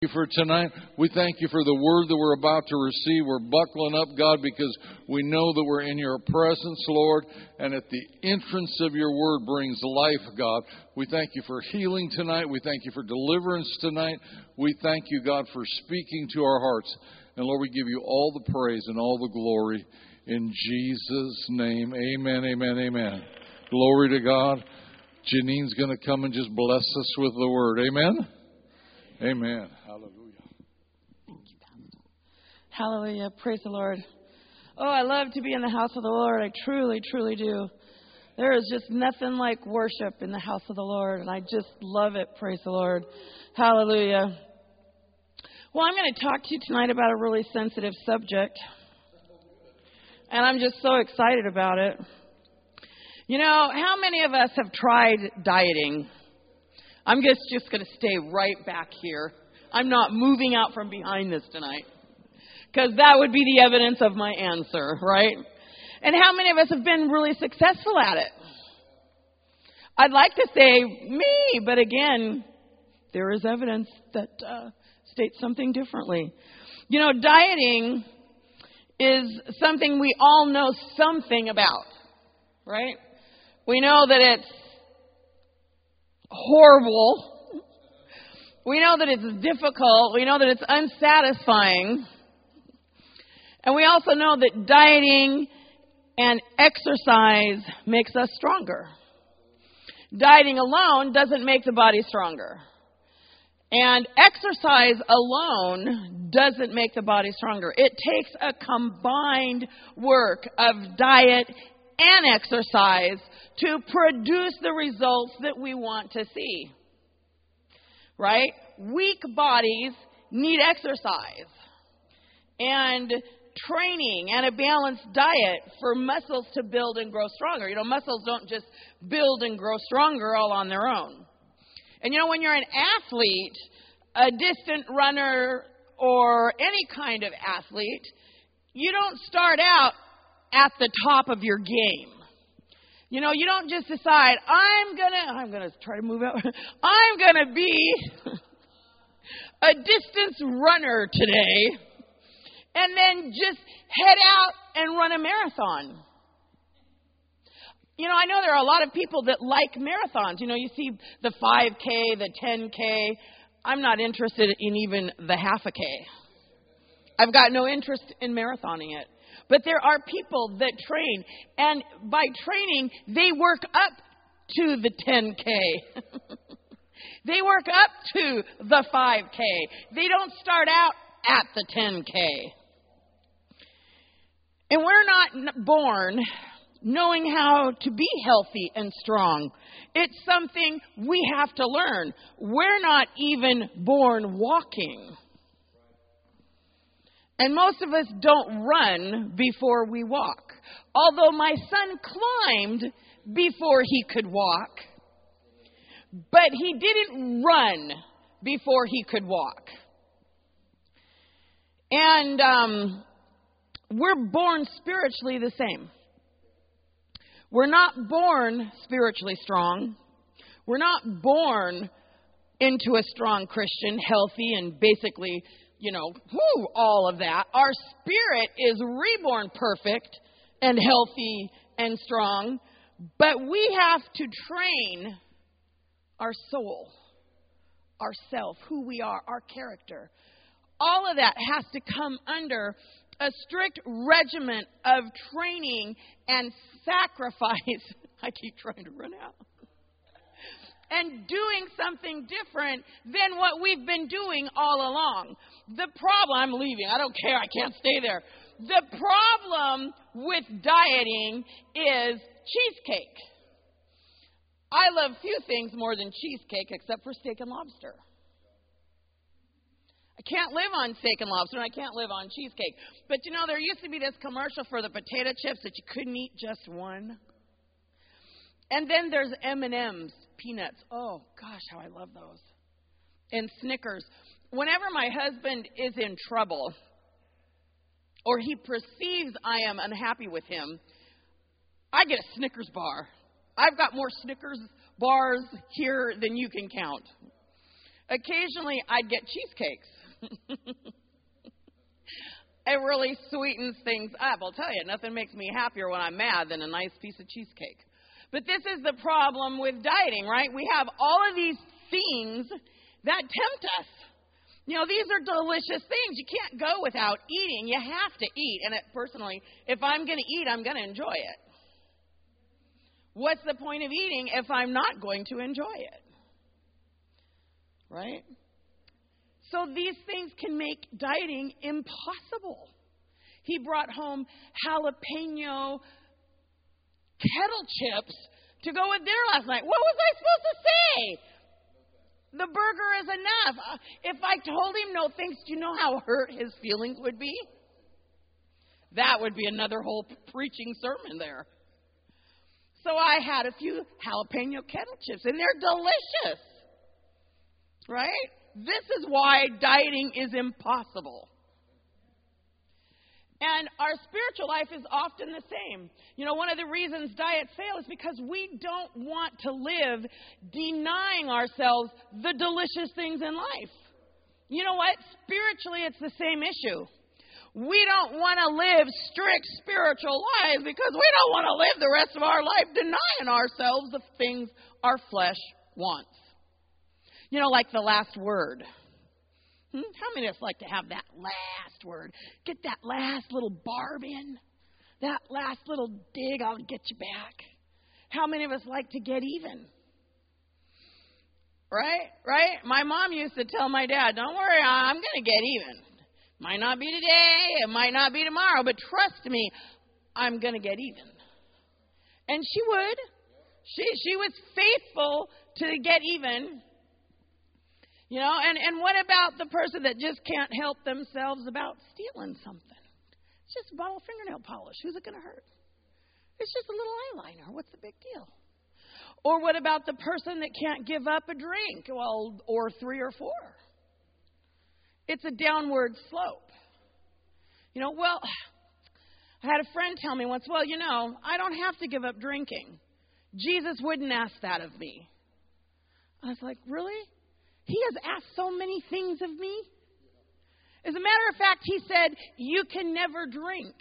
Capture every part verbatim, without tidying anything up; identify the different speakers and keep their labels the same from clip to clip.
Speaker 1: you for tonight. We thank you for the word that we're about to receive. We're buckling up, God, because we know that we're in your presence, Lord, and at the entrance of your word brings life, God. We thank you for healing tonight. We thank you for deliverance tonight. We thank you, God, for speaking to our hearts. And Lord, we give you all the praise and all the glory in Jesus' name. Amen, amen, amen. Glory to God. Janine's going to come and just bless us with the word. Amen? Amen. Hallelujah.
Speaker 2: Thank you, Pastor. Hallelujah. Praise the Lord. Oh, I love to be in the house of the Lord. I truly, truly do. There is just nothing like worship in the house of the Lord, and I just love it. Praise the Lord. Hallelujah. Well, I'm going to talk to you tonight about a really sensitive subject, and I'm just so excited about it. You know, how many of us have tried dieting? I'm just, just going to stay right back here. I'm not moving out from behind this tonight, because that would be the evidence of my answer, right? And how many of us have been really successful at it? I'd like to say me, but again, there is evidence that uh, states something differently. You know, dieting is something we all know something about, right? We know that it's horrible. We know that it's difficult. We know that it's unsatisfying. And we also know that dieting and exercise makes us stronger. Dieting alone doesn't make the body stronger. And exercise alone doesn't make the body stronger. It takes a combined work of diet and exercise to produce the results that we want to see. Right? Weak bodies need exercise and training and a balanced diet for muscles to build and grow stronger. You know, muscles don't just build and grow stronger all on their own. And you know, when you're an athlete, a distant runner or any kind of athlete, you don't start out at the top of your game. You know, you don't just decide, I'm going to, I'm going to try to move out. I'm going to be a distance runner today and then just head out and run a marathon. You know, I know there are a lot of people that like marathons. You know, you see the five K, the ten K. I'm not interested in even the half a K. I've got no interest in marathoning it. But there are people that train, and by training, they work up to the ten K. They work up to the five K. They don't start out at the ten K. And we're not born knowing how to be healthy and strong. It's something we have to learn. We're not even born walking. And most of us don't run before we walk. Although my son climbed before he could walk, but he didn't run before he could walk. And um, we're born spiritually the same. We're not born spiritually strong. We're not born into a strong Christian, healthy, and basically, you know, whoo, all of that. Our spirit is reborn perfect and healthy and strong, but we have to train our soul, our self, who we are, our character. All of that has to come under a strict regimen of training and sacrifice. I keep trying to run out. And doing something different than what we've been doing all along. The problem, I'm leaving. I don't care. I can't stay there. The problem with dieting is cheesecake. I love few things more than cheesecake except for steak and lobster. I can't live on steak and lobster, and I can't live on cheesecake. But you know, there used to be this commercial for the potato chips that you couldn't eat just one. And then there's M and M's, peanuts. Oh, gosh, how I love those. And Snickers. Whenever my husband is in trouble or he perceives I am unhappy with him, I get a Snickers bar. I've got more Snickers bars here than you can count. occasionally I'd get cheesecakes. It really sweetens things up. I'll tell you, nothing makes me happier when I'm mad than a nice piece of cheesecake. But this is the problem with dieting, right? We have all of these things that tempt us. You know, these are delicious things. You can't go without eating. You have to eat. And it, personally, if I'm going to eat, I'm going to enjoy it. What's the point of eating if I'm not going to enjoy it? Right? So these things can make dieting impossible. He brought home jalapeno kettle chips to go with dinner last night. What was I supposed to say? The burger is enough. If I told him no thanks, do you know how hurt his feelings would be? That would be another whole preaching sermon there. So I had a few jalapeno kettle chips, and they're delicious. Right? This is why dieting is impossible. And our spiritual life is often the same. You know, one of the reasons diets fail is because we don't want to live denying ourselves the delicious things in life. You know what? Spiritually, it's the same issue. We don't want to live strict spiritual lives because we don't want to live the rest of our life denying ourselves the things our flesh wants. You know, like the last word. Hmm? How many of us like to have that last word? Get that last little barb in. That last little dig, I'll get you back. How many of us like to get even? Right? Right? My mom used to tell my dad, don't worry, I'm going to get even. Might not be today, it might not be tomorrow, but trust me, I'm going to get even. And she would. She she was faithful to get even. You know, and, and what about the person that just can't help themselves about stealing something? It's just a bottle of fingernail polish. Who's it going to hurt? It's just a little eyeliner. What's the big deal? Or what about the person that can't give up a drink? Well, or three or four. It's a downward slope. You know, well, I had a friend tell me once, well, you know, I don't have to give up drinking. Jesus wouldn't ask that of me. I was like, really? He has asked so many things of me. As a matter of fact, he said, you can never drink.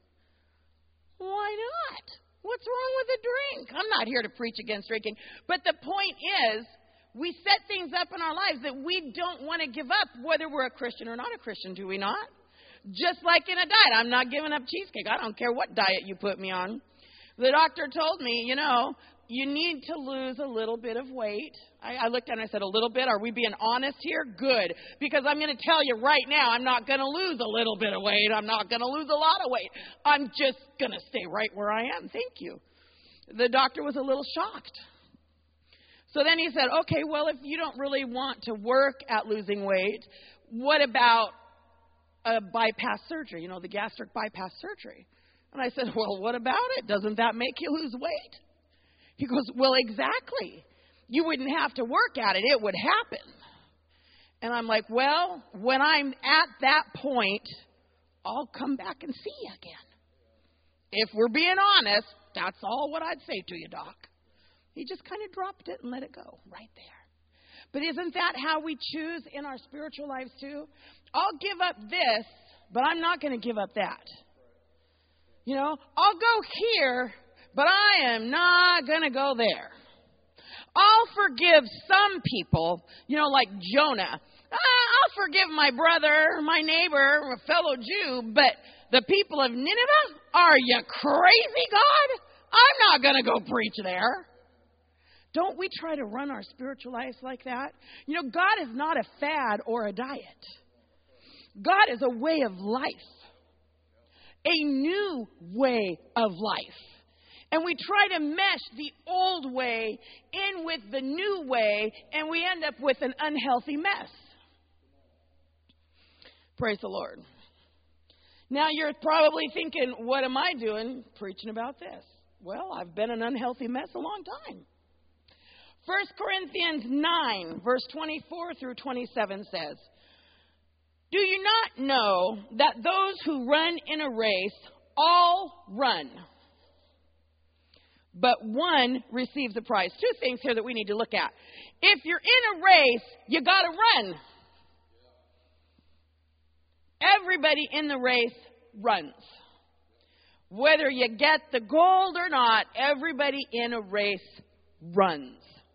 Speaker 2: Why not? What's wrong with a drink? I'm not here to preach against drinking. But the point is, we set things up in our lives that we don't want to give up, whether we're a Christian or not a Christian, do we not? Just like in a diet. I'm not giving up cheesecake. I don't care what diet you put me on. The doctor told me, you know, you need to lose a little bit of weight. I, I looked at him and I said, a little bit? Are we being honest here? Good. Because I'm going to tell you right now, I'm not going to lose a little bit of weight. I'm not going to lose a lot of weight. I'm just going to stay right where I am. Thank you. The doctor was a little shocked. So then he said, okay, well, if you don't really want to work at losing weight, what about a bypass surgery? You know, the gastric bypass surgery. And I said, well, what about it? Doesn't that make you lose weight? He goes, well, exactly. You wouldn't have to work at it. It would happen. And I'm like, well, when I'm at that point, I'll come back and see you again. If we're being honest, that's all what I'd say to you, Doc. He just kind of dropped it and let it go right there. But isn't that how we choose in our spiritual lives too? I'll give up this, but I'm not going to give up that. You know, I'll go here, but I am not going to go there. I'll forgive some people, you know, like Jonah. I'll forgive my brother, my neighbor, a fellow Jew, but the people of Nineveh, are you crazy, God? I'm not going to go preach there. Don't we try to run our spiritual lives like that? You know, God is not a fad or a diet. God is a way of life. A new way of life. And we try to mesh the old way in with the new way, and we end up with an unhealthy mess. Praise the Lord. Now you're probably thinking, what am I doing preaching about this? Well, I've been an unhealthy mess a long time. First Corinthians nine, verse twenty-four through twenty-seven says, do you not know that those who run in a race all run, but one receives a prize. Two things here that we need to look at. If you're in a race, you got to run. Everybody in the race runs. Whether you get the gold or not, everybody in a race runs.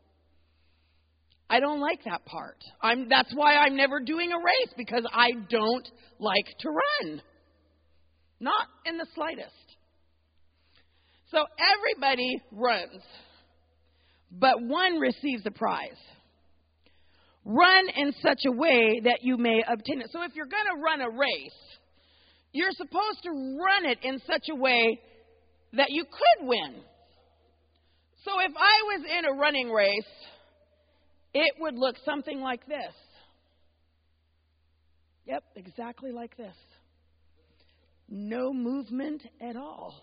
Speaker 2: I don't like that part. I'm, that's why I'm never doing a race, because I don't like to run. Not in the slightest. So everybody runs, but one receives a prize. Run in such a way that you may obtain it. So if you're going to run a race, you're supposed to run it in such a way that you could win. So if I was in a running race, it would look something like this. Yep, exactly like this. No movement at all.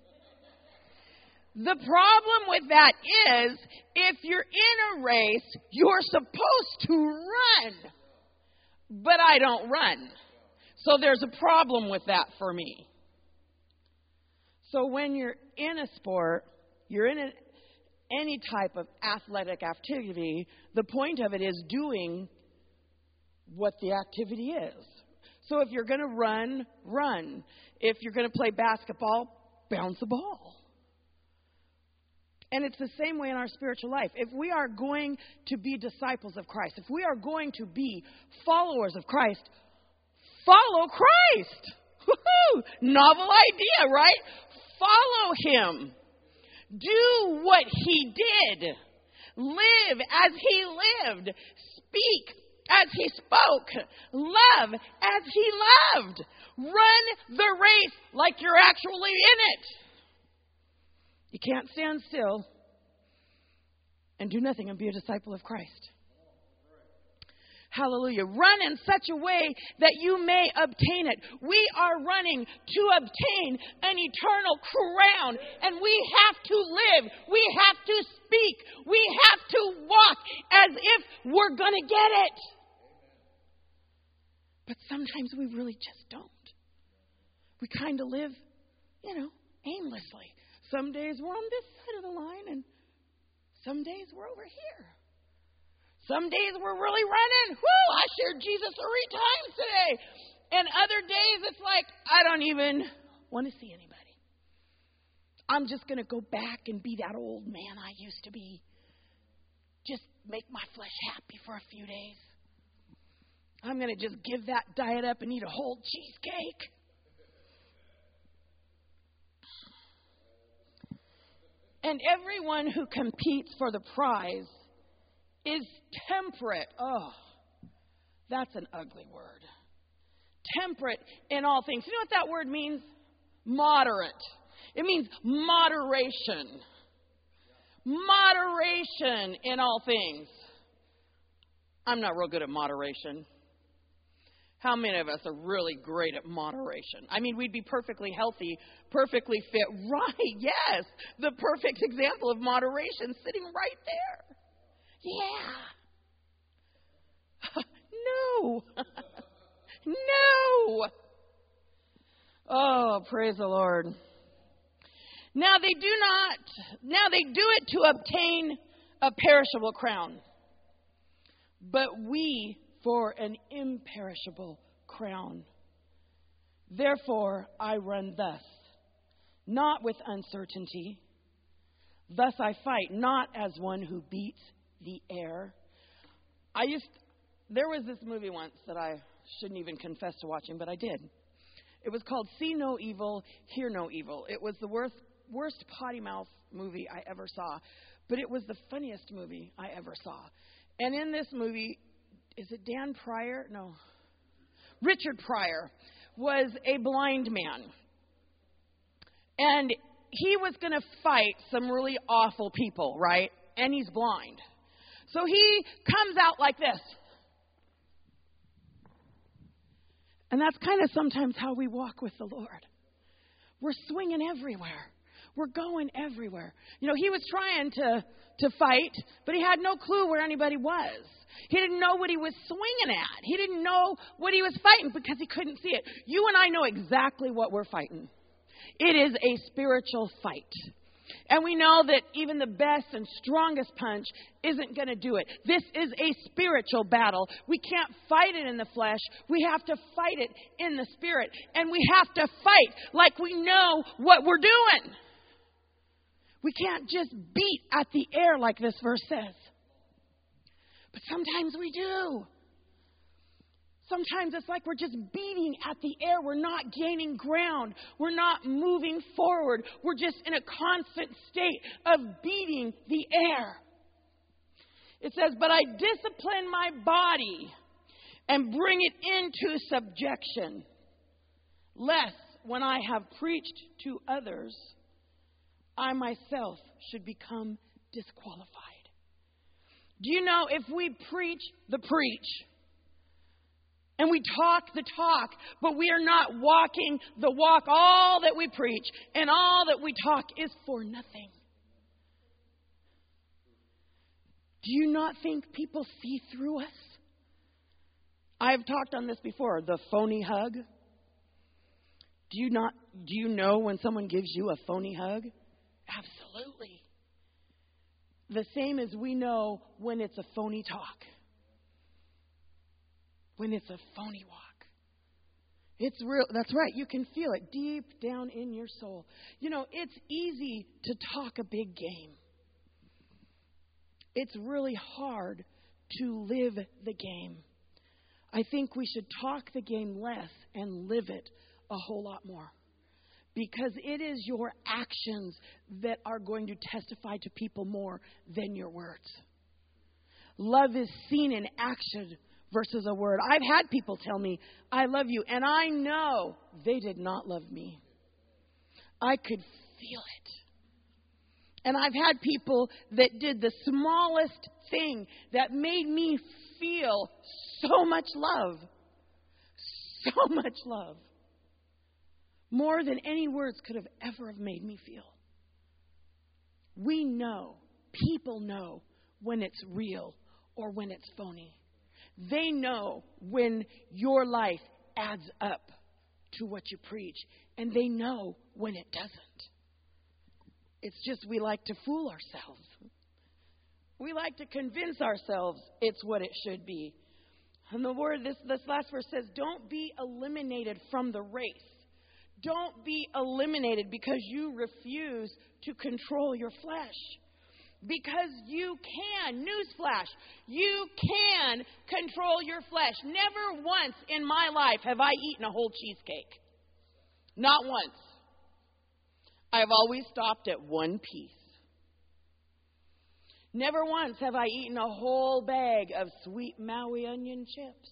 Speaker 2: The problem with that is, if you're in a race, you're supposed to run. But I don't run. So there's a problem with that for me. So when you're in a sport, you're in a, any type of athletic activity, the point of it is doing what the activity is. So if you're going to run, run. If you're going to play basketball, bounce the ball. And it's the same way in our spiritual life. If we are going to be disciples of Christ, if we are going to be followers of Christ, follow Christ. Woo-hoo! Novel idea, right? Follow him. Do what he did. Live as he lived. Speak as he spoke. Love as he loved. Run the race like you're actually in it. You can't stand still and do nothing and be a disciple of Christ. Hallelujah. Run in such a way that you may obtain it. We are running to obtain an eternal crown, and we have to live. We have to speak. We have to walk as if we're going to get it. But sometimes we really just don't. We kind of live, you know, aimlessly. Some days we're on this side of the line, and some days we're over here. Some days we're really running. Whoo, I shared Jesus three times today. And other days it's like, I don't even want to see anybody. I'm just going to go back and be that old man I used to be. Just make my flesh happy for a few days. I'm going to just give that diet up and eat a whole cheesecake. And everyone who competes for the prize is temperate. Oh, that's an ugly word. Temperate in all things. You know what that word means? Moderate. It means moderation. Moderation in all things. I'm not real good at moderation. How many of us are really great at moderation? I mean, we'd be perfectly healthy, perfectly fit. Right, yes. The perfect example of moderation sitting right there. Yeah. No. No. Oh, praise the Lord. Now they do not, now they do it to obtain a perishable crown. But we for an imperishable crown. Therefore I run thus, not with uncertainty. Thus I fight, not as one who beats the air. I used, there was this movie once that I shouldn't even confess to watching, but I did. It was called See No Evil, Hear No Evil. It was the worst, worst potty mouth movie I ever saw, but it was the funniest movie I ever saw. And in this movie, is it Dan Pryor? No. Richard Pryor was a blind man. And he was going to fight some really awful people, right? And he's blind. So he comes out like this. And that's kind of sometimes how we walk with the Lord. We're swinging everywhere. We're going everywhere. You know, he was trying to, to fight, but he had no clue where anybody was. He didn't know what he was swinging at. He didn't know what he was fighting because he couldn't see it. You and I know exactly what we're fighting. It is a spiritual fight. And we know that even the best and strongest punch isn't going to do it. This is a spiritual battle. We can't fight it in the flesh. We have to fight it in the spirit. And we have to fight like we know what we're doing. We can't just beat at the air like this verse says. But sometimes we do. Sometimes it's like we're just beating at the air. We're not gaining ground. We're not moving forward. We're just in a constant state of beating the air. It says, but I discipline my body and bring it into subjection, lest when I have preached to others, I myself should become disqualified. Do you know if we preach the preach, and we talk the talk, but we are not walking the walk, all that we preach and all that we talk is for nothing. Do you not think people see through us? I've talked on this before, the phony hug. Do you not, do you know when someone gives you a phony hug? Absolutely. The same as we know when it's a phony talk. When it's a phony walk. It's real. That's right. You can feel it deep down in your soul. You know, it's easy to talk a big game. It's really hard to live the game. I think we should talk the game less and live it a whole lot more. Because it is your actions that are going to testify to people more than your words. Love is seen in action versus a word. I've had people tell me, I love you, and I know they did not love me. I could feel it. And I've had people that did the smallest thing that made me feel so much love. So much love. More than any words could have ever have made me feel. We know, people know when it's real or when it's phony. They know when your life adds up to what you preach, and they know when it doesn't. It's just we like to fool ourselves. We like to convince ourselves it's what it should be. And the word, this, this last verse says, don't be eliminated from the race. Don't be eliminated because you refuse to control your flesh. Because you can, newsflash, you can control your flesh. Never once in my life have I eaten a whole cheesecake. Not once. I've always stopped at one piece. Never once have I eaten a whole bag of sweet Maui onion chips.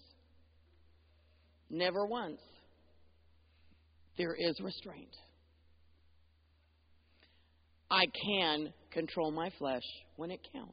Speaker 2: Never once. There is restraint. I can control my flesh when it counts.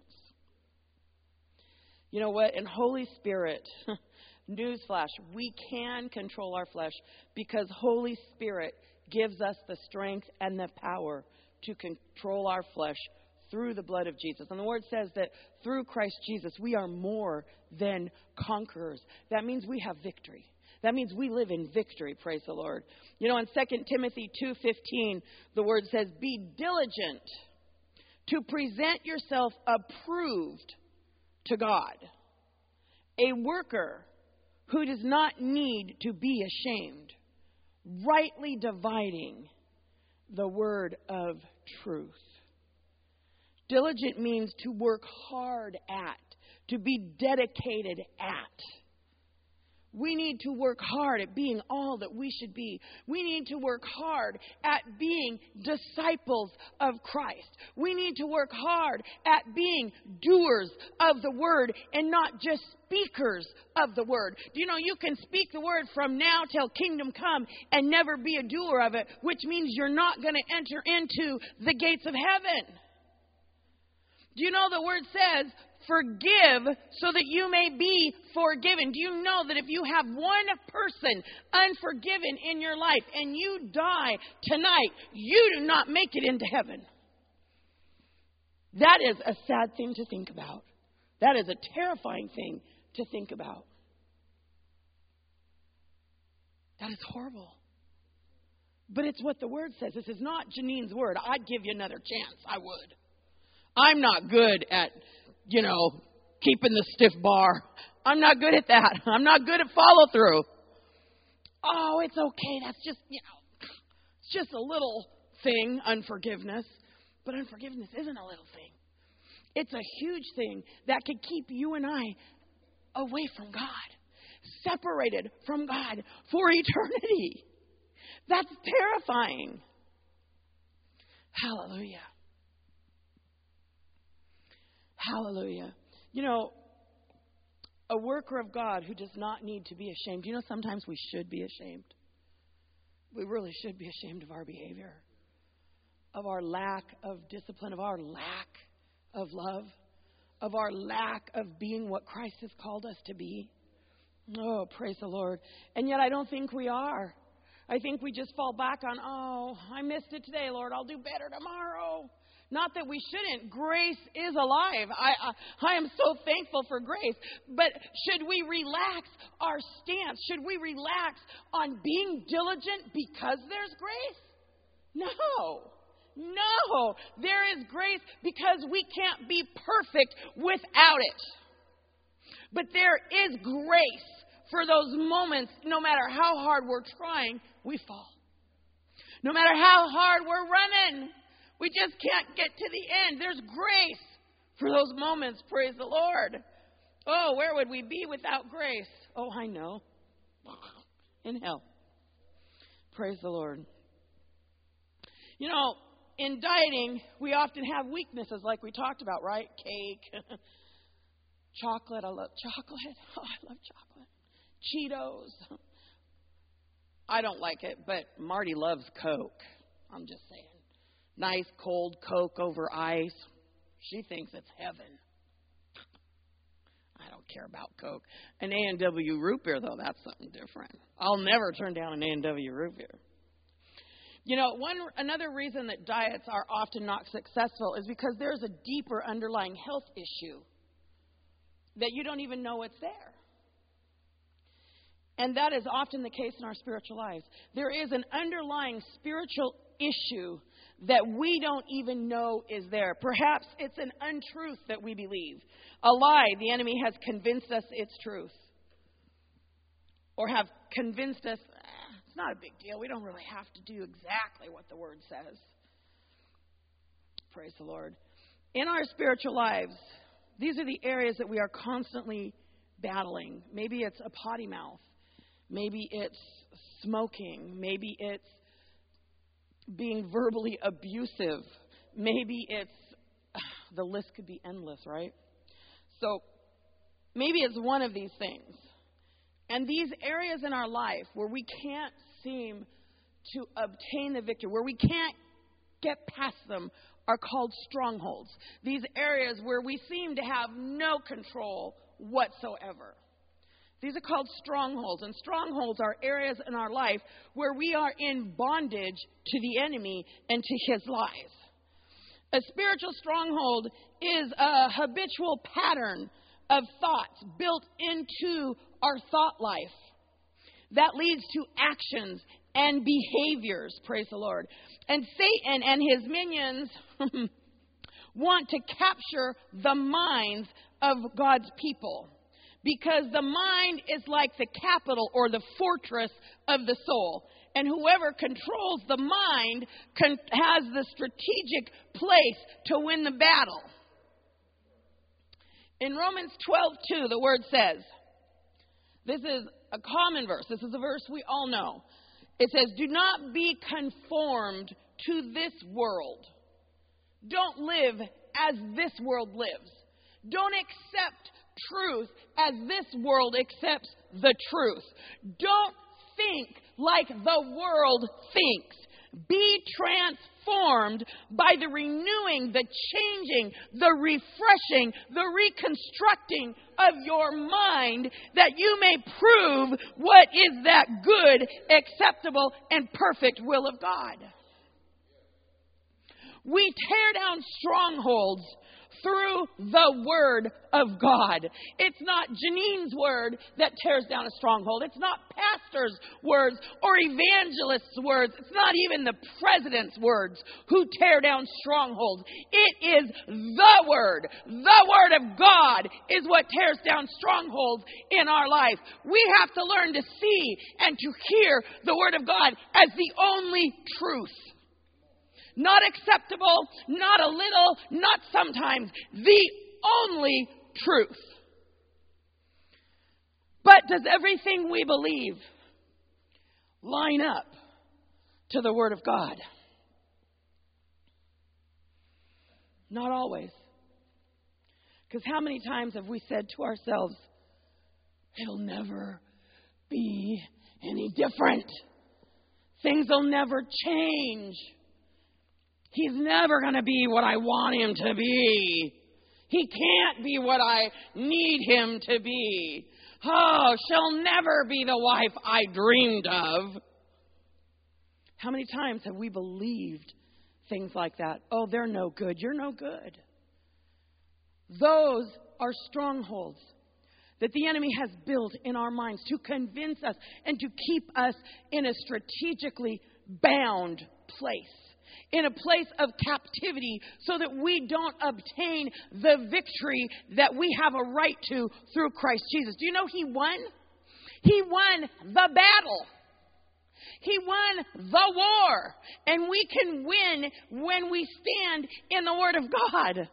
Speaker 2: You know what? In Holy Spirit, newsflash, we can control our flesh because Holy Spirit gives us the strength and the power to control our flesh through the blood of Jesus. And the word says that through Christ Jesus, we are more than conquerors. That means we have victory. That means we live in victory, praise the Lord. You know, in Second Timothy two fifteen, the word says, be diligent to present yourself approved to God, a worker who does not need to be ashamed, rightly dividing the word of truth. Diligent means to work hard at, to be dedicated at. We need to work hard at being all that we should be. We need to work hard at being disciples of Christ. We need to work hard at being doers of the word and not just speakers of the word. Do you know you can speak the word from now till kingdom come and never be a doer of it, which means you're not going to enter into the gates of heaven. Do you know the word says, forgive so that you may be forgiven? Do you know that if you have one person unforgiven in your life and you die tonight, you do not make it into heaven? That is a sad thing to think about. That is a terrifying thing to think about. That is horrible. But it's what the Word says. This is not Janine's word. I'd give you another chance. I would. I'm not good at, you know, keeping the stiff bar. I'm not good at that. I'm not good at follow through. Oh, it's okay. That's just, you know, it's just a little thing, unforgiveness. But unforgiveness isn't a little thing. It's a huge thing that could keep you and I away from God, separated from God for eternity. That's terrifying. Hallelujah. Hallelujah. You know, a worker of God who does not need to be ashamed. You know, sometimes we should be ashamed. We really should be ashamed of our behavior, of our lack of discipline, of our lack of love, of our lack of being what Christ has called us to be. Oh, praise the Lord. And yet I don't think we are. I think we just fall back on, oh, I missed it today, Lord. I'll do better tomorrow. Not that we shouldn't. Grace is alive. I, I I am so thankful for grace. But should we relax our stance? Should we relax on being diligent because there's grace? No. No. There is grace because we can't be perfect without it. But there is grace for those moments, no matter how hard we're trying, we fall. No matter how hard we're running, we just can't get to the end. There's grace for those moments, praise the Lord. Oh, where would we be without grace? Oh, I know. In hell. Praise the Lord. You know, in dieting, we often have weaknesses like we talked about, right? Cake, chocolate. I love chocolate. Oh, I love chocolate. Cheetos. I don't like it, but Marty loves Coke. I'm just saying. Nice cold Coke over ice. She thinks it's heaven. I don't care about Coke. An A and W root beer, though, that's something different. I'll never turn down an A and W root beer. You know, one another reason that diets are often not successful is because there's a deeper underlying health issue that you don't even know it's there. And that is often the case in our spiritual lives. There is an underlying spiritual issue that we don't even know is there. Perhaps it's an untruth that we believe. A lie the enemy has convinced us it's truth. Or have convinced us, eh, it's not a big deal. We don't really have to do exactly what the Word says. Praise the Lord. In our spiritual lives, these are the areas that we are constantly battling. Maybe it's a potty mouth. Maybe it's smoking. Maybe it's being verbally abusive. Maybe it's, the list could be endless, right? So maybe it's one of these things. And these areas in our life where we can't seem to obtain the victory, where we can't get past them, are called strongholds. These areas where we seem to have no control whatsoever. These are called strongholds, and strongholds are areas in our life where we are in bondage to the enemy and to his lies. A spiritual stronghold is a habitual pattern of thoughts built into our thought life that leads to actions and behaviors, praise the Lord. And Satan and his minions want to capture the minds of God's people. Because the mind is like the capital or the fortress of the soul. And whoever controls the mind can, has the strategic place to win the battle. In Romans twelve two, the Word says, this is a common verse. This is a verse we all know. It says, do not be conformed to this world. Don't live as this world lives. Don't accept truth as this world accepts the truth. Don't think like the world thinks. Be transformed by the renewing, the changing, the refreshing, the reconstructing of your mind, that you may prove what is that good, acceptable, and perfect will of God. We tear down strongholds through the Word of God. It's not Janine's word that tears down a stronghold. It's not pastors' words or evangelists' words. It's not even the president's words who tear down strongholds. It is the Word. The Word of God is what tears down strongholds in our life. We have to learn to see and to hear the Word of God as the only truth. Not acceptable, not a little, not sometimes. The only truth. But does everything we believe line up to the Word of God? Not always. Because how many times have we said to ourselves, it'll never be any different. Things will never change. He's never going to be what I want him to be. He can't be what I need him to be. Oh, she'll never be the wife I dreamed of. How many times have we believed things like that? Oh, they're no good. You're no good. Those are strongholds that the enemy has built in our minds to convince us and to keep us in a strategically bound place. In a place of captivity so that we don't obtain the victory that we have a right to through Christ Jesus. Do you know he won? He won the battle. He won the war. And we can win when we stand in the Word of God.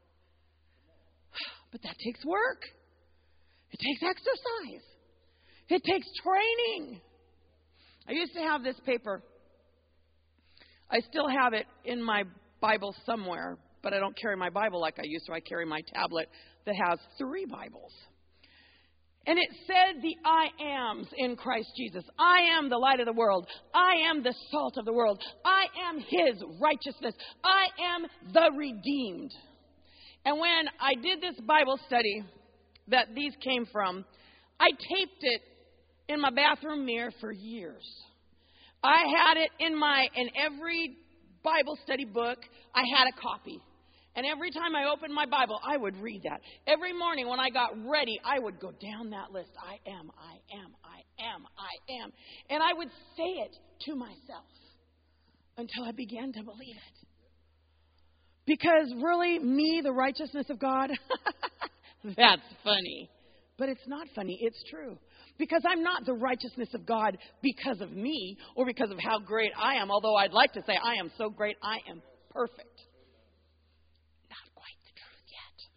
Speaker 2: But that takes work. It takes exercise. It takes training. I used to have this paper. I still have it in my Bible somewhere, but I don't carry my Bible like I used to. I carry my tablet that has three Bibles. And it said the I ams in Christ Jesus. I am the light of the world. I am the salt of the world. I am his righteousness. I am the redeemed. And when I did this Bible study that these came from, I taped it in my bathroom mirror for years. I had it in my, in every Bible study book, I had a copy. And every time I opened my Bible, I would read that. Every morning when I got ready, I would go down that list. I am, I am, I am, I am. And I would say it to myself until I began to believe it. Because really, me, the righteousness of God, that's funny. But it's not funny. It's true. Because I'm not the righteousness of God because of me or because of how great I am. Although I'd like to say I am so great, I am perfect. Not quite the truth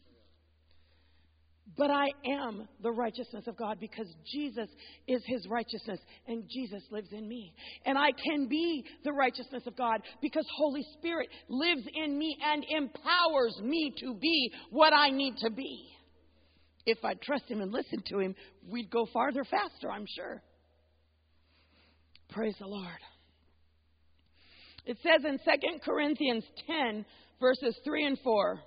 Speaker 2: yet. But I am the righteousness of God because Jesus is his righteousness and Jesus lives in me. And I can be the righteousness of God because Holy Spirit lives in me and empowers me to be what I need to be. If I'd trust him and listen to him, we'd go farther faster, I'm sure. Praise the Lord. It says in Second Corinthians ten, verses three and four.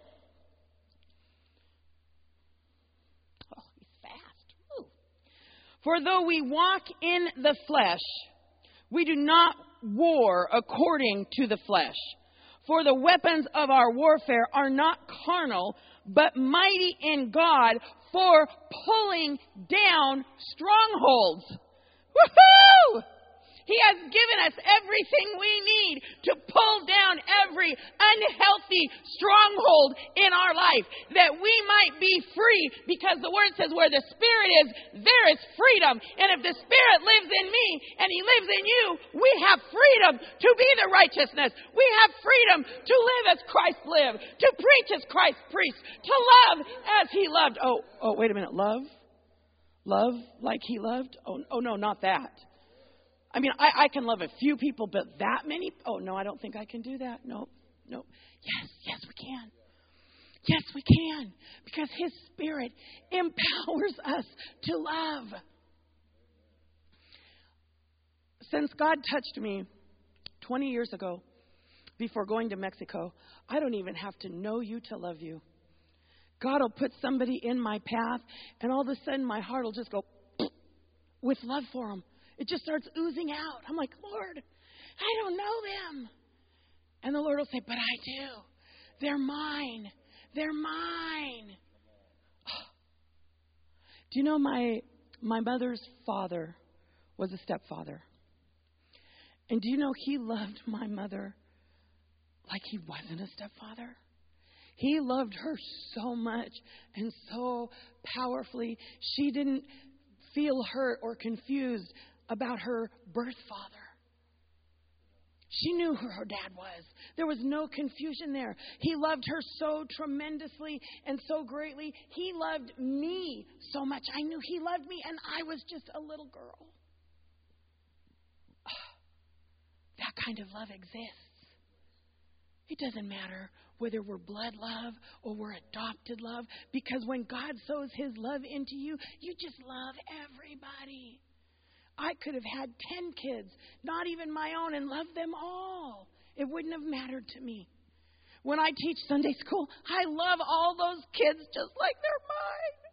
Speaker 2: Oh, he's fast. Woo. For though we walk in the flesh, we do not war according to the flesh. For the weapons of our warfare are not carnal, but mighty in God for pulling down strongholds. Woohoo! He has given us everything we need to pull down every unhealthy stronghold in our life, that we might be free, because the Word says where the Spirit is, there is freedom. And if the Spirit lives in me and he lives in you, we have freedom to be the righteousness. We have freedom to live as Christ lived, to preach as Christ preached, to love as he loved. Oh, oh, wait a minute. Love? Love like he loved? Oh, oh no, not that. I mean, I, I can love a few people, but that many? Oh, no, I don't think I can do that. No, no. Yes, yes, we can. Yes, we can. Because his Spirit empowers us to love. Since God touched me twenty years ago, before going to Mexico, I don't even have to know you to love you. God will put somebody in my path, and all of a sudden my heart will just go with love for them. It just starts oozing out. I'm like, Lord, I don't know them. And the Lord will say, but I do. They're mine. They're mine. Do you know my my mother's father was a stepfather? And do you know he loved my mother like he wasn't a stepfather? He loved her so much and so powerfully. She didn't feel hurt or confused about her birth father. She knew who her dad was. There was no confusion there. He loved her so tremendously and so greatly. He loved me so much. I knew he loved me, and I was just a little girl. That kind of love exists. It doesn't matter whether we're blood love or we're adopted love, because when God sows his love into you, you just love everybody. I could have had ten kids, not even my own, and loved them all. It wouldn't have mattered to me. When I teach Sunday school, I love all those kids just like they're mine.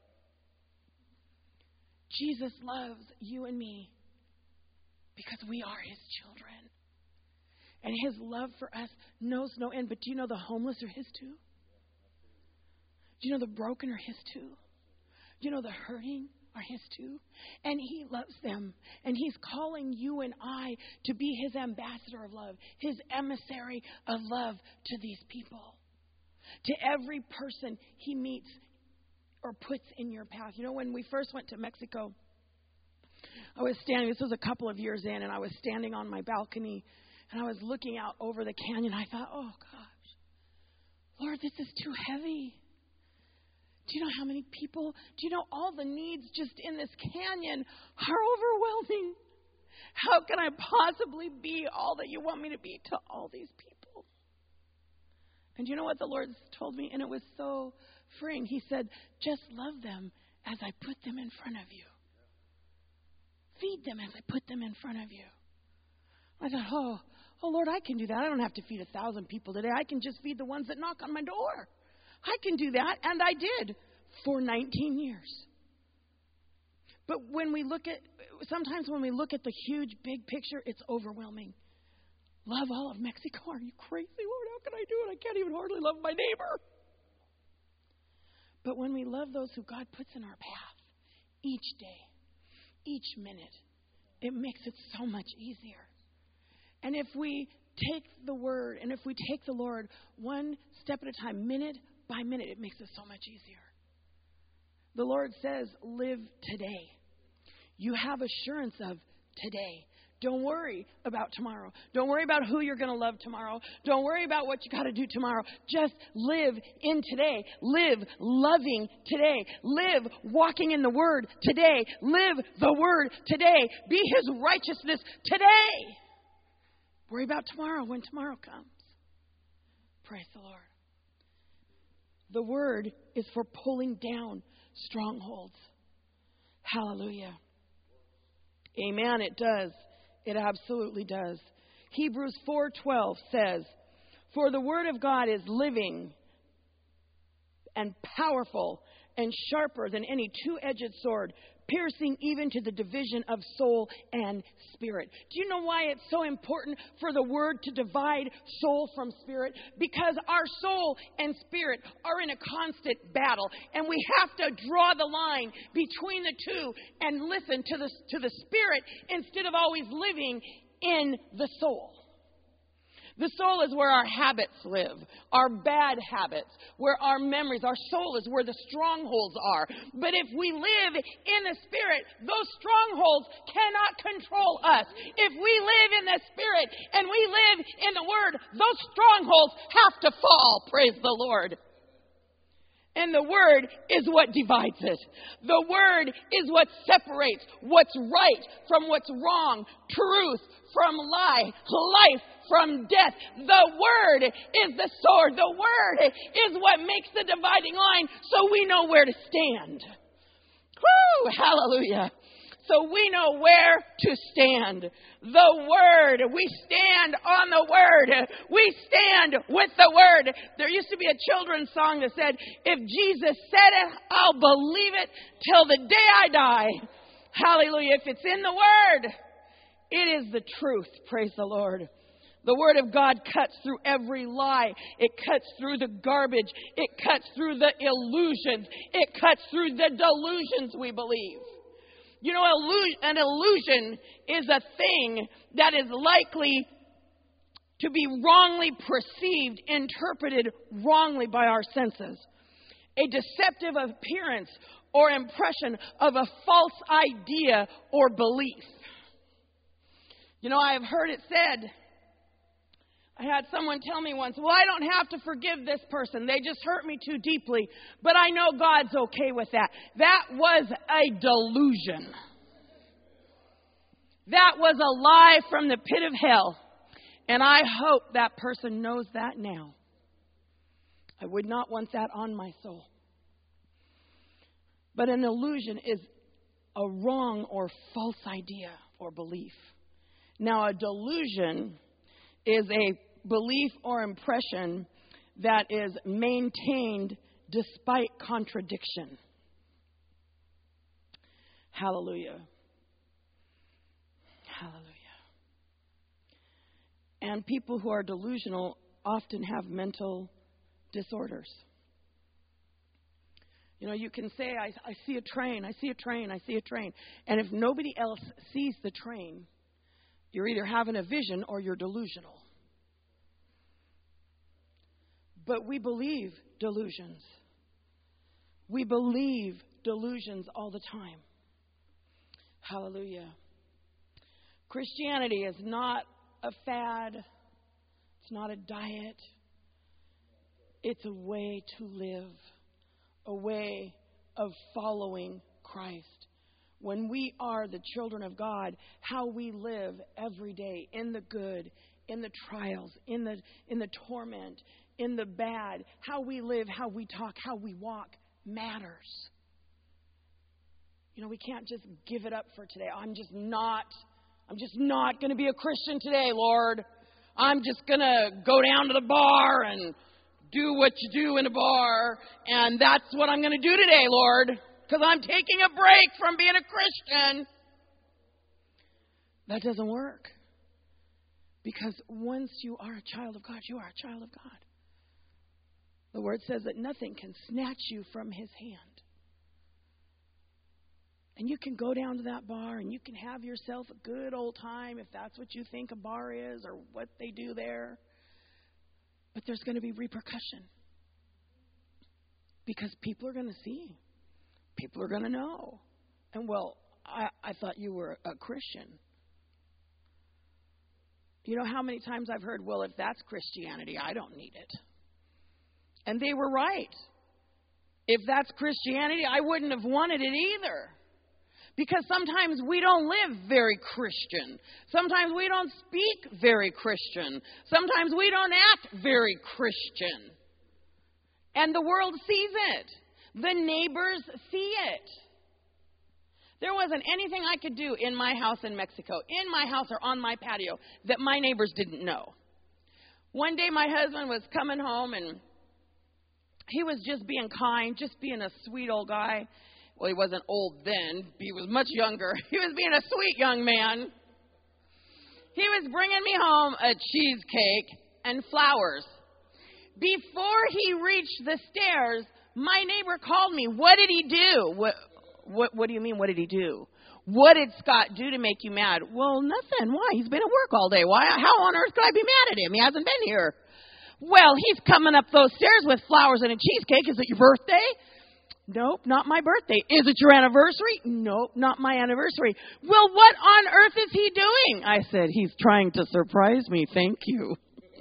Speaker 2: Jesus loves you and me because we are his children. And his love for us knows no end. But do you know the homeless are his too? Do you know the broken are his too? Do you know the hurting are his too? And he loves them. And he's calling you and I to be his ambassador of love, his emissary of love to these people. To every person he meets or puts in your path. You know, when we first went to Mexico, I was standing, this was a couple of years in, and I was standing on my balcony, and I was looking out over the canyon. I thought, oh, gosh, Lord, this is too heavy. Do you know how many people, do you know all the needs just in this canyon are overwhelming? How can I possibly be all that you want me to be to all these people? And do you know what the Lord told me? And it was so freeing. He said, just love them as I put them in front of you. Feed them as I put them in front of you. I thought, oh, oh, Lord, I can do that. I don't have to feed a thousand people today. I can just feed the ones that knock on my door. I can do that, and I did for nineteen years. But when we look at, sometimes when we look at the huge, big picture, it's overwhelming. Love all of Mexico? Are you crazy, Lord? How can I do it? I can't even hardly love my neighbor. But when we love those who God puts in our path, each day, each minute, it makes it so much easier. And if we take the word, and if we take the Lord one step at a time, minute by minute, it makes it so much easier. The Lord says, live today. You have assurance of today. Don't worry about tomorrow. Don't worry about who you're going to love tomorrow. Don't worry about what you got to do tomorrow. Just live in today. Live loving today. Live walking in the Word today. Live the Word today. Be his righteousness today. Worry about tomorrow when tomorrow comes. Praise the Lord. The word is for pulling down strongholds. Hallelujah. Amen. It does. It absolutely does. Hebrews four twelve says, for the word of God is living and powerful and sharper than any two-edged sword, piercing even to the division of soul and spirit. Do you know why it's so important for the word to divide soul from spirit? Because our soul and spirit are in a constant battle, and we have to draw the line between the two and listen to the, to the spirit instead of always living in the soul. The soul is where our habits live, our bad habits, where our memories, our soul is where the strongholds are. But if we live in the Spirit, those strongholds cannot control us. If we live in the Spirit and we live in the Word, those strongholds have to fall. Praise the Lord. And the Word is what divides it. The Word is what separates what's right from what's wrong, truth from lie, life from death. The Word is the sword. The Word is what makes the dividing line so we know where to stand. Woo! Hallelujah. So we know where to stand. The Word. We stand on the Word. We stand with the Word. There used to be a children's song that said, if Jesus said it, I'll believe it till the day I die. Hallelujah. If it's in the Word, it is the truth. Praise the Lord. The Word of God cuts through every lie. It cuts through the garbage. It cuts through the illusions. It cuts through the delusions we believe. You know, an illusion is a thing that is likely to be wrongly perceived, interpreted wrongly by our senses. A deceptive appearance or impression of a false idea or belief. You know, I have heard it said, I had someone tell me once, well, I don't have to forgive this person. They just hurt me too deeply. But I know God's okay with that. That was a delusion. That was a lie from the pit of hell. And I hope that person knows that now. I would not want that on my soul. But an illusion is a wrong or false idea or belief. Now, a delusion is a belief or impression that is maintained despite contradiction. Hallelujah. Hallelujah. And people who are delusional often have mental disorders. You know, you can say, I, I see a train, I see a train, I see a train. And if nobody else sees the train, you're either having a vision or you're delusional. But we believe delusions. We believe delusions all the time. Hallelujah. Christianity is not a fad. It's not a diet. It's a way to live. A way of following Christ. When we are the children of God, how we live every day in the good, in the trials, in the in the torment, in the bad, how we live, how we talk, how we walk matters. You know, we can't just give it up for today. I'm just not, I'm just not going to be a Christian today, Lord. I'm just going to go down to the bar and do what you do in a bar, and that's what I'm going to do today, Lord, because I'm taking a break from being a Christian. That doesn't work. Because once you are a child of God, you are a child of God. The Word says that nothing can snatch you from His hand. And you can go down to that bar and you can have yourself a good old time if that's what you think a bar is or what they do there. But there's going to be repercussion. Because people are going to see. People are going to know. And well, I, I thought you were a Christian. You know how many times I've heard, well, if that's Christianity, I don't need it. And they were right. If that's Christianity, I wouldn't have wanted it either. Because sometimes we don't live very Christian. Sometimes we don't speak very Christian. Sometimes we don't act very Christian. And the world sees it. The neighbors see it. There wasn't anything I could do in my house in Mexico, in my house or on my patio, that my neighbors didn't know. One day my husband was coming home and he was just being kind, just being a sweet old guy. Well, he wasn't old then. He was much younger. He was being a sweet young man. He was bringing me home a cheesecake and flowers. Before he reached the stairs, my neighbor called me. What did he do? What, what, what do you mean, what did he do? What did Scott do to make you mad? Well, nothing. Why? He's been at work all day. Why? How on earth could I be mad at him? He hasn't been here. Well, he's coming up those stairs with flowers and a cheesecake. Is it your birthday? Nope, not my birthday. Is it your anniversary? Nope, not my anniversary. Well, what on earth is he doing? I said, he's trying to surprise me. Thank you.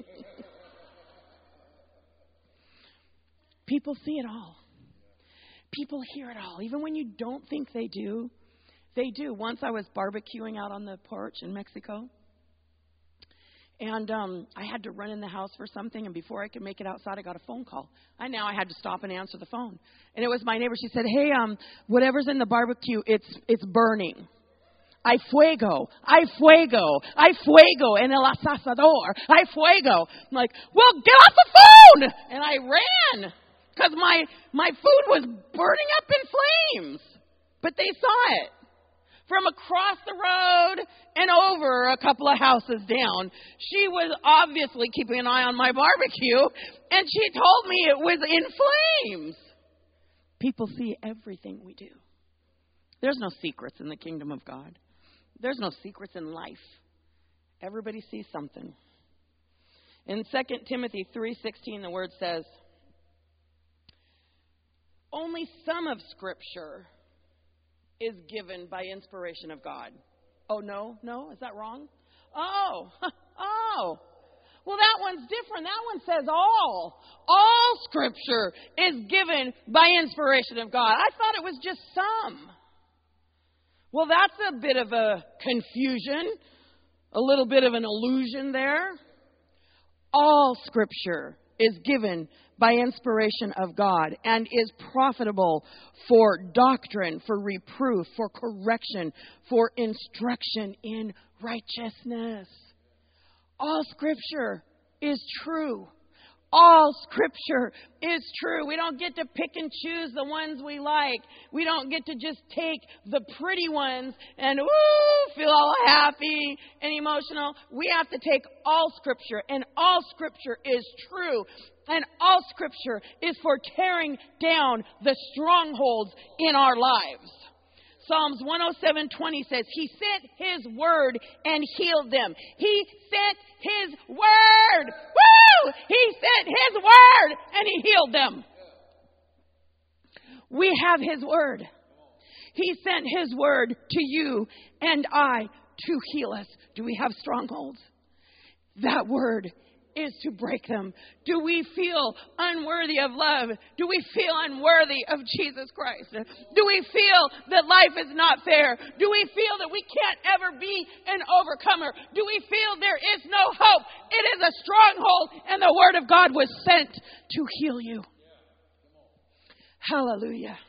Speaker 2: People see it all. People hear it all. Even when you don't think they do, they do. Once I was barbecuing out on the porch in Mexico. And um, I had to run in the house for something, and before I could make it outside, I got a phone call. I now I had to stop and answer the phone. And it was my neighbor. She said, hey, um, whatever's in the barbecue, it's it's burning. Hay fuego, hay fuego, hay fuego en el asador, hay fuego. I'm like, well, get off the phone! And I ran, because my, my food was burning up in flames. But they saw it. From across the road and over a couple of houses down. She was obviously keeping an eye on my barbecue, and she told me it was in flames. People see everything we do. There's no secrets in the kingdom of God. There's no secrets in life. Everybody sees something. In Second Timothy three sixteen, the word says, only some of Scripture is given by inspiration of God. Oh, no? No? Is that wrong? Oh, oh. Well, that one's different. That one says all. All Scripture is given by inspiration of God. I thought it was just some. Well, that's a bit of a confusion, a little bit of an illusion there. All Scripture is given by inspiration of God and is profitable for doctrine, for reproof, for correction, for instruction in righteousness. All Scripture is true. All Scripture is true. We don't get to pick and choose the ones we like. We don't get to just take the pretty ones and, woo, feel all happy and emotional. We have to take all Scripture, and all Scripture is true. And all Scripture is for tearing down the strongholds in our lives. Psalms one oh seven twenty says, He sent His word and healed them. He sent His word. Woo! He sent His word and He healed them. We have His word. He sent His word to you and I to heal us. Do we have strongholds? That word is to break them. Do we feel unworthy of love? Do we feel unworthy of Jesus Christ? Do we feel that life is not fair? Do we feel that we can't ever be an overcomer? Do we feel there is no hope? It is a stronghold, and the word of God was sent to heal you. Hallelujah.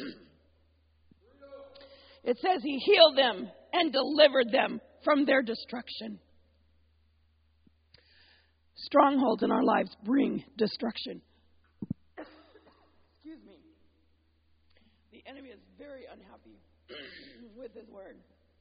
Speaker 2: It says He healed them and delivered them from their destruction. Strongholds in our lives bring destruction. Excuse me. The enemy is very unhappy with his word.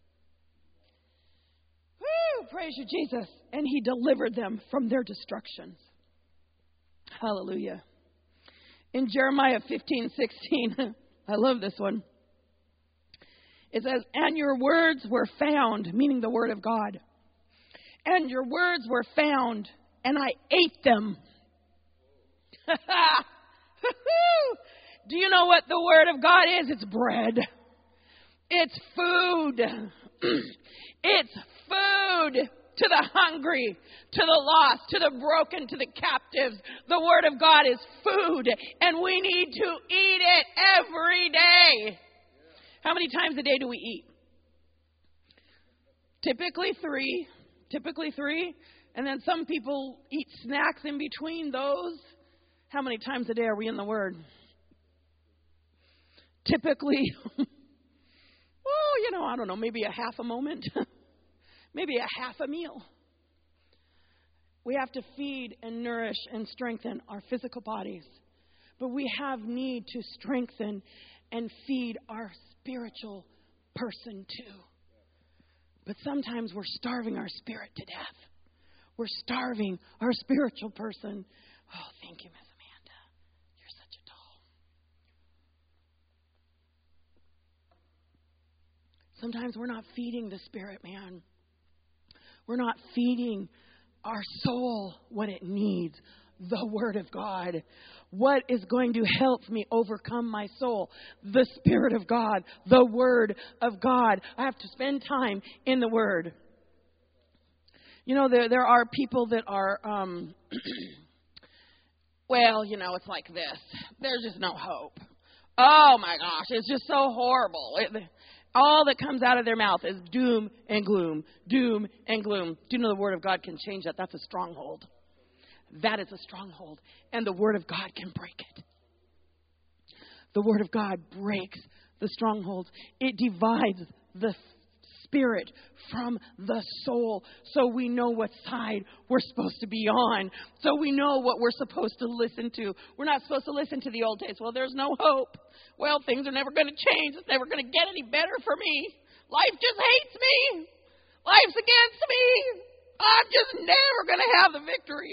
Speaker 2: Woo! Praise you, Jesus. And He delivered them from their destructions. Hallelujah. In Jeremiah fifteen sixteen, I love this one. It says, and your words were found, meaning the word of God. And your words were found, and I ate them. Do you know what the word of God is? It's bread. It's food. It's food to the hungry, to the lost, to the broken, to the captives. The word of God is food, and we need to eat it every day. How many times a day do we eat? Typically three. Typically three. And then some people eat snacks in between those. How many times a day are we in the Word? Typically, well, you know, I don't know, maybe a half a moment. Maybe a half a meal. We have to feed and nourish and strengthen our physical bodies. But we have need to strengthen and feed our spiritual person too. But sometimes we're starving our spirit to death. We're starving our spiritual person. Oh, thank you, Miss Amanda. You're such a doll. Sometimes we're not feeding the spirit, man. We're not feeding our soul what it needs. The Word of God. What is going to help me overcome my soul? The Spirit of God. The Word of God. I have to spend time in the Word. You know, there there are people that are, um, well, you know, it's like this. There's just no hope. Oh, my gosh, it's just so horrible. It, all that comes out of their mouth is doom and gloom, doom and gloom. Do you know the Word of God can change that? That's a stronghold. That is a stronghold, and the Word of God can break it. The Word of God breaks the strongholds. It divides the spirit from the soul, so we know what side we're supposed to be on, so we know what we're supposed to listen to. We're not supposed to listen to the old days. Well, there's no hope. Well, things are never going to change. It's never going to get any better for me. Life just hates me. Life's against me. I'm just never going to have the victory.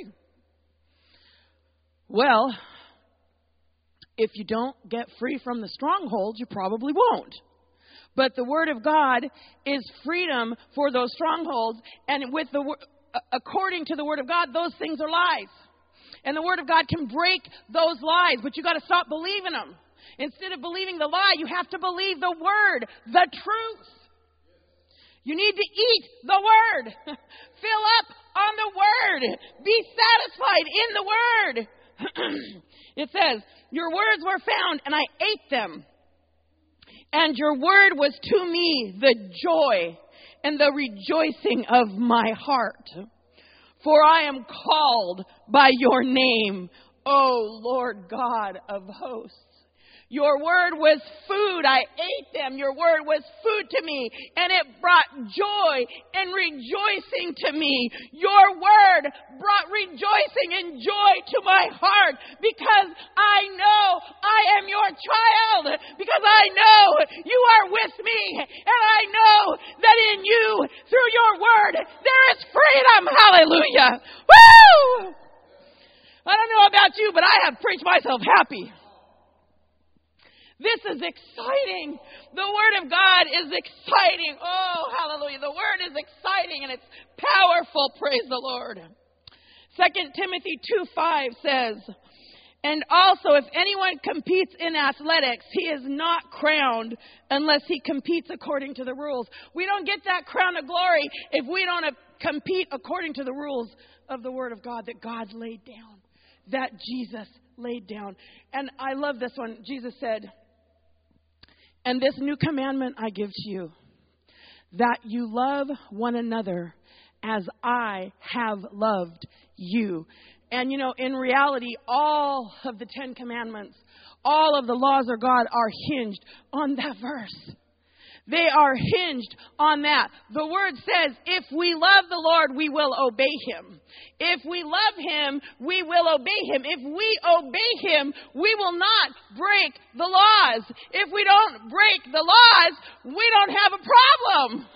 Speaker 2: Well, if you don't get free from the strongholds, you probably won't. But the Word of God is freedom for those strongholds. And with the according to the Word of God, those things are lies. And the Word of God can break those lies, but you got to stop believing them. Instead of believing the lie, you have to believe the Word, the truth. You need to eat the Word. Fill up on the Word. Be satisfied in the Word. It says, your words were found, and I ate them. And your word was to me the joy and the rejoicing of my heart. For I am called by your name, O Lord God of hosts. Your word was food. I ate them. Your word was food to me, and it brought joy and rejoicing to me. Your word brought rejoicing and joy to my heart because I know I am your child, because I know you are with me, and I know that in you, through your word, there is freedom. Hallelujah. Woo! I don't know about you, but I have preached myself happy. This is exciting. The Word of God is exciting. Oh, hallelujah. The Word is exciting and it's powerful. Praise the Lord. Second Timothy two five says, and also if anyone competes in athletics, he is not crowned unless he competes according to the rules. We don't get that crown of glory if we don't compete according to the rules of the Word of God that God laid down, that Jesus laid down. And I love this one. Jesus said, and this new commandment I give to you, that you love one another as I have loved you. And, you know, in reality, all of the Ten Commandments, all of the laws of God are hinged on that verse. They are hinged on that. The Word says, if we love the Lord, we will obey Him. If we love Him, we will obey Him. If we obey Him, we will not break the laws. If we don't break the laws, we don't have a problem.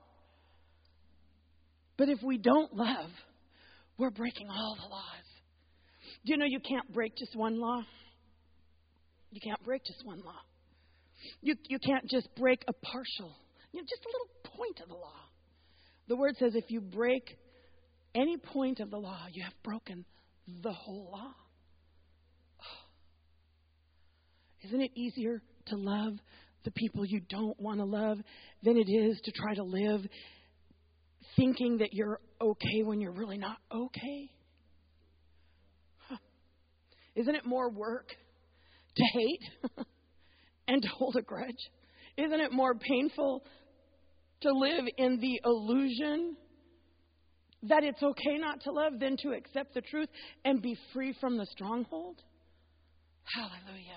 Speaker 2: But if we don't love, we're breaking all the laws. Do you know you can't break just one law? You can't break just one law. You you can't just break a partial, you know, just a little point of the law. The Word says if you break any point of the law, you have broken the whole law. Oh. Isn't it easier to love the people you don't want to love than it is to try to live thinking that you're okay when you're really not okay? Huh. Isn't it more work to hate and to hold a grudge? Isn't it more painful to live in the illusion that it's okay not to love than to accept the truth and be free from the stronghold? Hallelujah.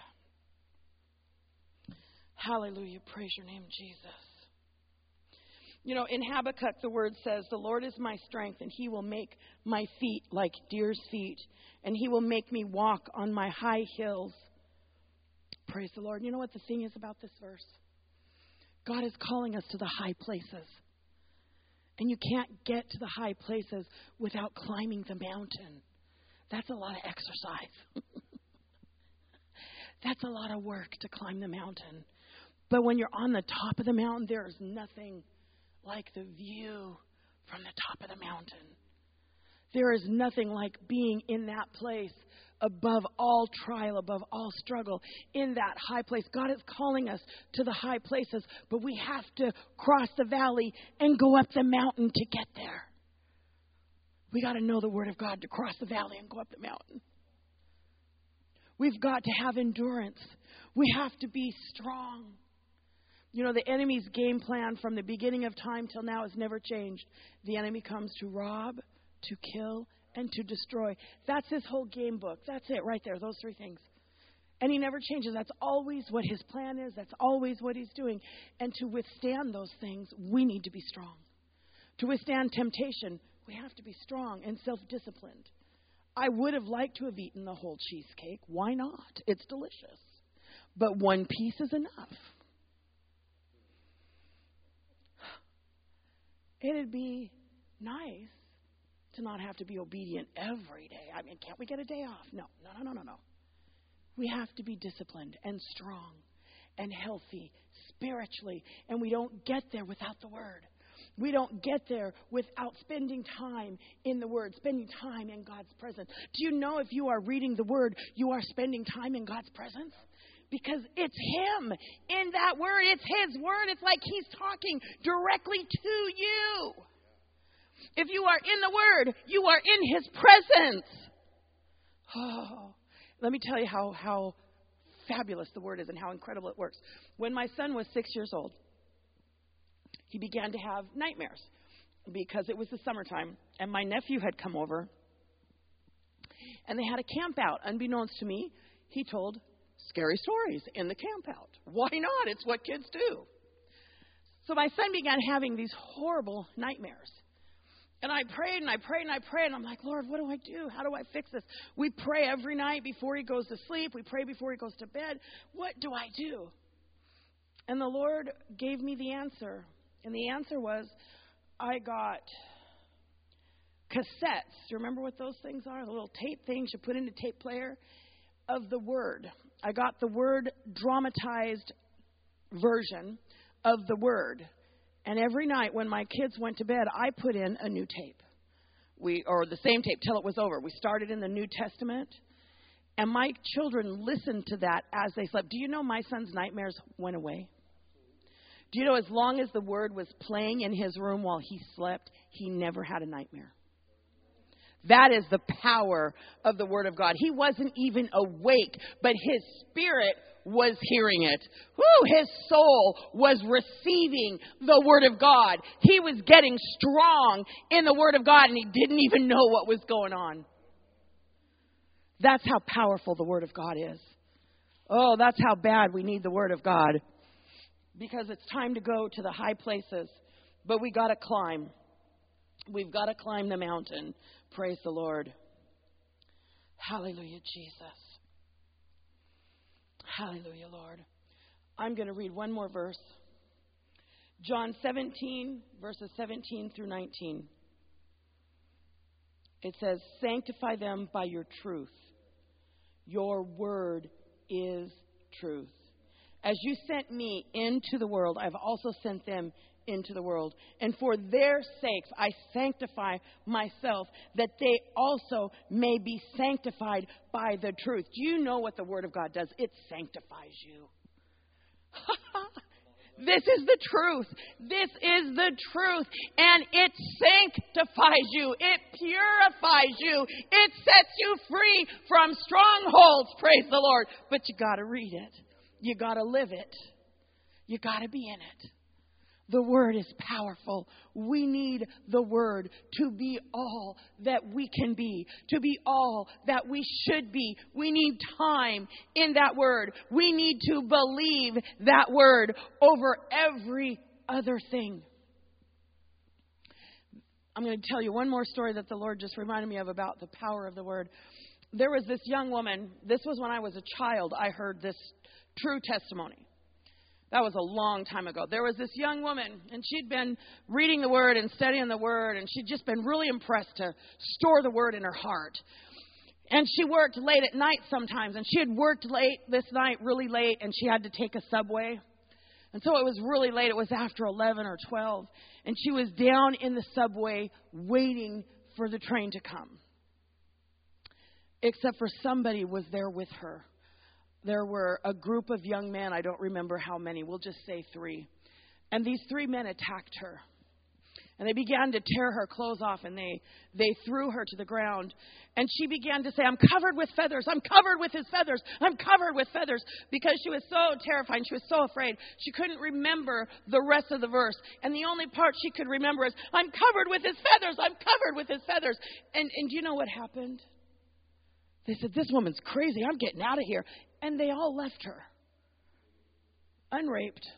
Speaker 2: Hallelujah. Praise your name, Jesus. You know, in Habakkuk, the word says, the Lord is my strength, and He will make my feet like deer's feet, and He will make me walk on my high hills. Praise the Lord. You know what the thing is about this verse? God is calling us to the high places. And you can't get to the high places without climbing the mountain. That's a lot of exercise. That's a lot of work to climb the mountain. But when you're on the top of the mountain, there is nothing like the view from the top of the mountain. There is nothing like being in that place above all trial, above all struggle, in that high place. God is calling us to the high places, but we have to cross the valley and go up the mountain to get there. We got to know the Word of God to cross the valley and go up the mountain. We've got to have endurance. We have to be strong. You know, the enemy's game plan from the beginning of time till now has never changed. The enemy comes to rob, to kill, and to destroy. That's his whole game book. That's it right there, those three things. And he never changes. That's always what his plan is. That's always what he's doing. And to withstand those things, we need to be strong. To withstand temptation, we have to be strong and self-disciplined. I would have liked to have eaten the whole cheesecake. Why not? It's delicious. But one piece is enough. It'd be nice to not have to be obedient every day. I mean, can't we get a day off? No, no, no, no, no, no. We have to be disciplined and strong and healthy spiritually, and we don't get there without the Word. We don't get there without spending time in the Word, spending time in God's presence. Do you know if you are reading the Word, you are spending time in God's presence? Because it's Him in that Word. It's His Word. It's like He's talking directly to you. If you are in the Word, you are in His presence. Oh, let me tell you how, how fabulous the Word is and how incredible it works. When my son was six years old, he began to have nightmares because it was the summertime, and my nephew had come over, and they had a camp out. Unbeknownst to me, he told scary stories in the camp out. Why not? It's what kids do. So my son began having these horrible nightmares. And I prayed and I prayed and I prayed. And I'm like, Lord, what do I do? How do I fix this? We pray every night before he goes to sleep. We pray before he goes to bed. What do I do? And the Lord gave me the answer. And the answer was, I got cassettes. Do you remember what those things are? The little tape things you put in a tape player of the Word. I got the Word dramatized version of the Word. And every night when my kids went to bed, I put in a new tape. We or the same tape till it was over. We started in the New Testament. And my children listened to that as they slept. Do you know my son's nightmares went away? Do you know as long as the Word was playing in his room while he slept, he never had a nightmare? That is the power of the Word of God. He wasn't even awake, but his spirit was hearing it. Woo, his soul was receiving the Word of God. He was getting strong in the Word of God, and he didn't even know what was going on. That's how powerful the Word of God is. Oh, that's how bad we need the Word of God. Because it's time to go to the high places, but we got to climb. We've got to climb the mountain. Praise the Lord. Hallelujah, Jesus. Hallelujah, Lord. I'm going to read one more verse. John seventeen, verses seventeen through nineteen. It says, sanctify them by your truth. Your word is truth. As you sent me into the world, I've also sent them into the world. And for their sakes, I sanctify myself, that they also may be sanctified by the truth. Do you know what the Word of God does? It sanctifies you. This is the truth. This is the truth. And it sanctifies you. It purifies you. It sets you free from strongholds. Praise the Lord. But you got to read it. You got to live it. You got to be in it. The Word is powerful. We need the Word to be all that we can be, to be all that we should be. We need time in that Word. We need to believe that Word over every other thing. I'm going to tell you one more story that the Lord just reminded me of about the power of the Word. There was this young woman. This was when I was a child. I heard this true testimony. That was a long time ago. There was this young woman, and she'd been reading the Word and studying the Word, and she'd just been really impressed to store the Word in her heart. And she worked late at night sometimes, and she had worked late this night, really late, and she had to take a subway. And so it was really late. It was after eleven or twelve, and she was down in the subway waiting for the train to come. Except for somebody was there with her. There were a group of young men, I don't remember how many, we'll just say three. And these three men attacked her. And they began to tear her clothes off, and they, they threw her to the ground. And she began to say, I'm covered with feathers. I'm covered with his feathers. I'm covered with feathers. Because she was so terrified. She was so afraid. She couldn't remember the rest of the verse. And the only part she could remember is, I'm covered with his feathers. I'm covered with his feathers. And, and do you know what happened? They said, this woman's crazy. I'm getting out of here. And they all left her. Unraped.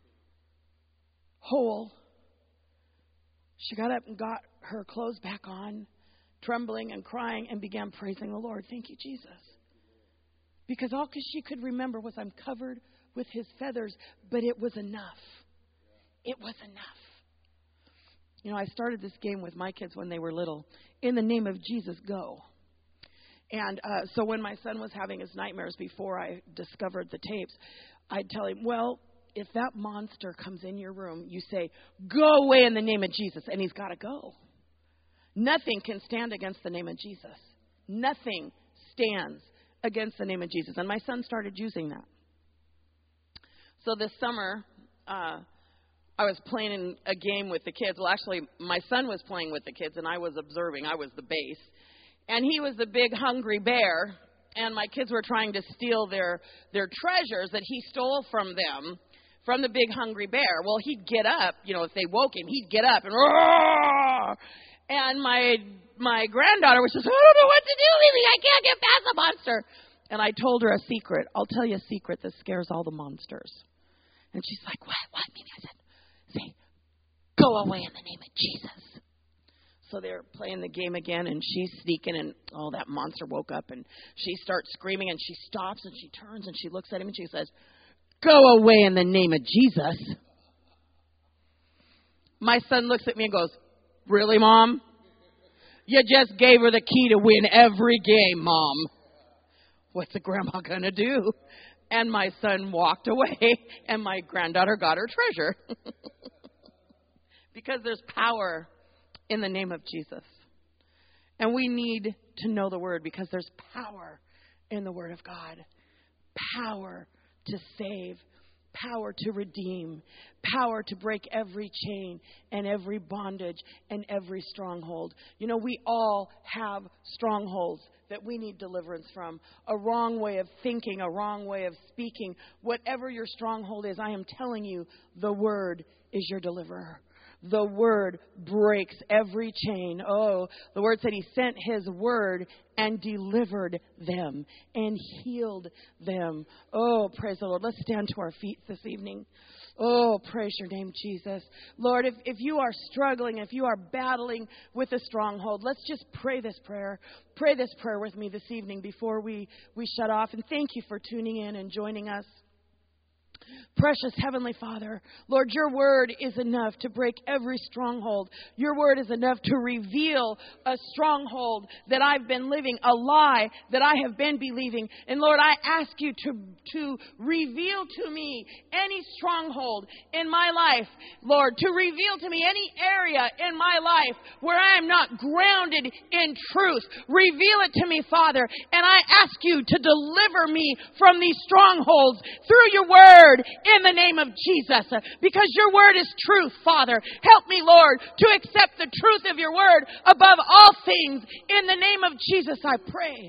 Speaker 2: Whole. She got up and got her clothes back on, trembling and crying, and began praising the Lord. Thank you, Jesus. Because all she could remember was, I'm covered with his feathers. But it was enough. It was enough. You know, I started this game with my kids when they were little. In the name of Jesus, go. And uh, so when my son was having his nightmares before I discovered the tapes, I'd tell him, well, if that monster comes in your room, you say, go away in the name of Jesus, and he's got to go. Nothing can stand against the name of Jesus. Nothing stands against the name of Jesus. And my son started using that. So this summer, uh, I was playing in a game with the kids. Well, actually, my son was playing with the kids, and I was observing. I was the base. And he was the big hungry bear, and my kids were trying to steal their, their treasures that he stole from them, from the big hungry bear. Well, he'd get up. You know, if they woke him, he'd get up and roar. And my my granddaughter was just, I don't know what to do, Lily. I can't get past the monster. And I told her a secret. I'll tell you a secret that scares all the monsters. And she's like, what? What? I said, say, go away in the name of Jesus. So they're playing the game again, and she's sneaking, and, oh, that monster woke up, and she starts screaming, and she stops, and she turns, and she looks at him, and she says, go away in the name of Jesus. My son looks at me and goes, really, Mom? You just gave her the key to win every game, Mom. What's a grandma going to do? And my son walked away, and my granddaughter got her treasure. Because there's power in the name of Jesus. And we need to know the Word because there's power in the Word of God. Power to save. Power to redeem. Power to break every chain and every bondage and every stronghold. You know, we all have strongholds that we need deliverance from. A wrong way of thinking, a wrong way of speaking. Whatever your stronghold is, I am telling you, the Word is your deliverer. The Word breaks every chain. Oh, the Word said He sent His Word and delivered them and healed them. Oh, praise the Lord. Let's stand to our feet this evening. Oh, praise your name, Jesus. Lord, if, if you are struggling, if you are battling with a stronghold, let's just pray this prayer. Pray this prayer with me this evening before we, we shut off. And thank you for tuning in and joining us. Precious Heavenly Father, Lord, your word is enough to break every stronghold. Your word is enough to reveal a stronghold that I've been living, a lie that I have been believing. And Lord, I ask you to, to reveal to me any stronghold in my life, Lord, to reveal to me any area in my life where I am not grounded in truth. Reveal it to me, Father, and I ask you to deliver me from these strongholds through your word. In the name of Jesus, because your word is truth, Father. Help me, Lord, to accept the truth of your word above all things. In the name of Jesus, I pray.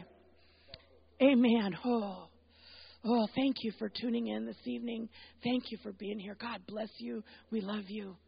Speaker 2: Amen. Oh, oh, thank you for tuning in this evening. Thank you for being here. God bless you. We love you.